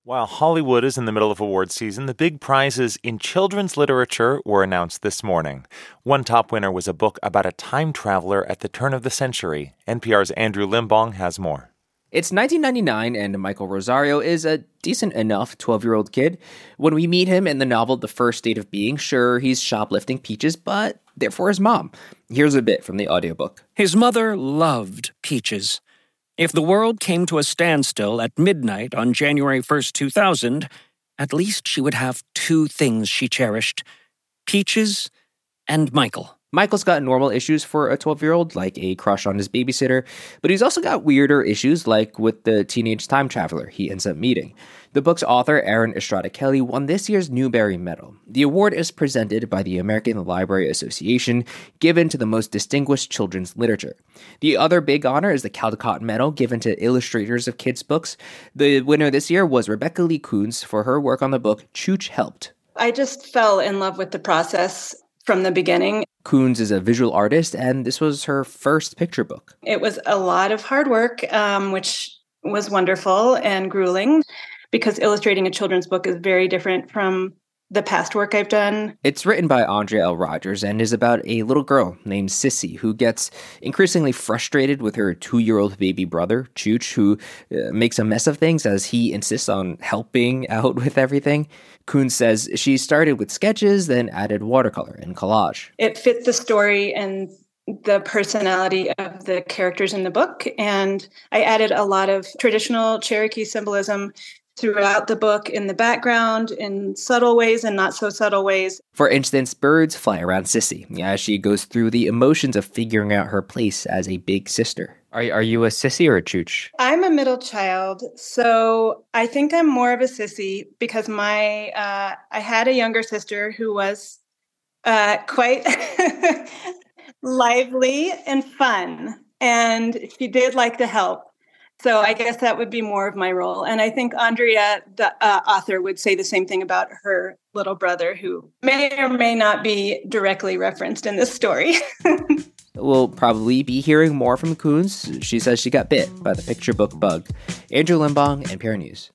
While Hollywood is in the middle of awards season, the big prizes in children's literature were announced this morning. One top winner was a book about a time traveler at the turn of the century. NPR's Andrew Limbong has more. It's 1999, and Michael Rosario is a decent enough 12-year-old kid. When we meet him in the novel The First State of Being, sure, he's shoplifting peaches, but they're for his mom. Here's a bit from the audiobook. His mother loved peaches. If the world came to a standstill at midnight on January 1st, 2000, at least she would have two things she cherished: peaches and Michael. Michael's got normal issues for a 12-year-old, like a crush on his babysitter, but he's also got weirder issues, like with the teenage time traveler he ends up meeting. The book's author, Aaron Estrada Kelly, won this year's Newbery Medal. The award is presented by the American Library Association, given to the most distinguished children's literature. The other big honor is the Caldecott Medal, given to illustrators of kids' books. The winner this year was Rebecca Lee Coons for her work on the book Chooch Helped. I just fell in love with the process from the beginning. Coons is a visual artist, and this was her first picture book. It was a lot of hard work, which was wonderful and grueling, because illustrating a children's book is very different from the past work I've done. It's written by Andrea L. Rogers and is about a little girl named Sissy who gets increasingly frustrated with her 2-year-old baby brother, Chooch, who makes a mess of things as he insists on helping out with everything. Coons says she started with sketches, then added watercolor and collage. It fit the story and the personality of the characters in the book, and I added a lot of traditional Cherokee symbolism throughout the book, in the background, in subtle ways and not so subtle ways. For instance, birds fly around Sissy as she goes through the emotions of figuring out her place as a big sister. Are you a Sissy or a Chooch? I'm a middle child, so I think I'm more of a Sissy because I had a younger sister who was quite lively and fun, and she did like to help. So I guess that would be more of my role. And I think Andrea, the author, would say the same thing about her little brother, who may or may not be directly referenced in this story. We'll probably be hearing more from Coons. She says she got bit by the picture book bug. Andrew Limbong, NPR News.